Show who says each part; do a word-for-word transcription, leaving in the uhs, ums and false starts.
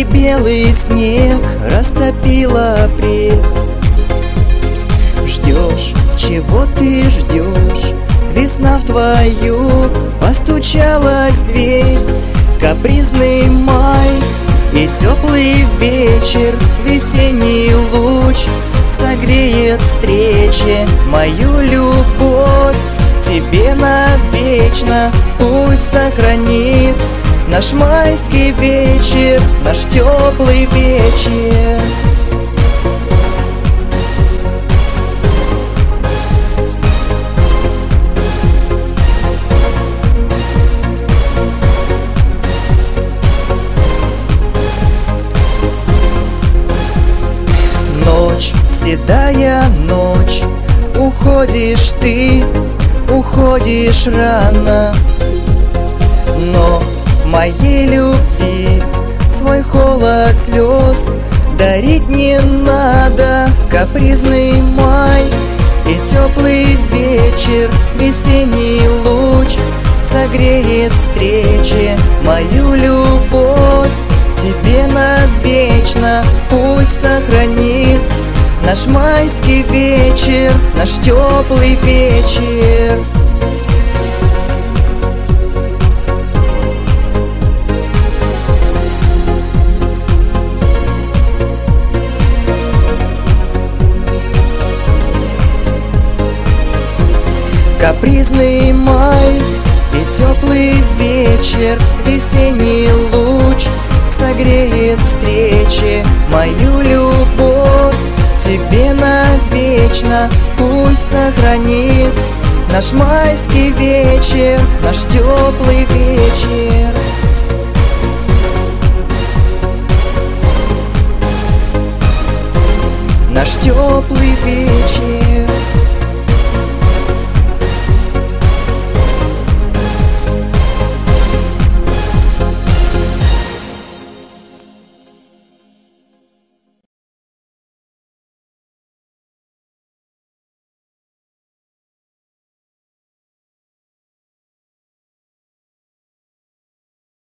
Speaker 1: белый снег растопил апрель. Ждешь, чего ты ждешь? Весна в твою постучалась в дверь. Капризный май и теплый вечер, весенний луч согреет встречи мою любовь к тебе навечно. Пусть сохранит наш майский вечер, наш теплый вечер. Ночь, седая ночь, уходишь ты, уходишь рано. Но моей любви свой холод слез дарить не надо. Капризный май и теплый вечер, весенний луч согреет встречи мою любовь тебе навечно. Пусть сохранит наш майский вечер, наш теплый вечер. Капризный май и теплый вечер, весенний луч согреет встречи мою любовь тебе навечно. Пусть сохранит наш майский вечер, наш теплый вечер. Наш теплый вечер.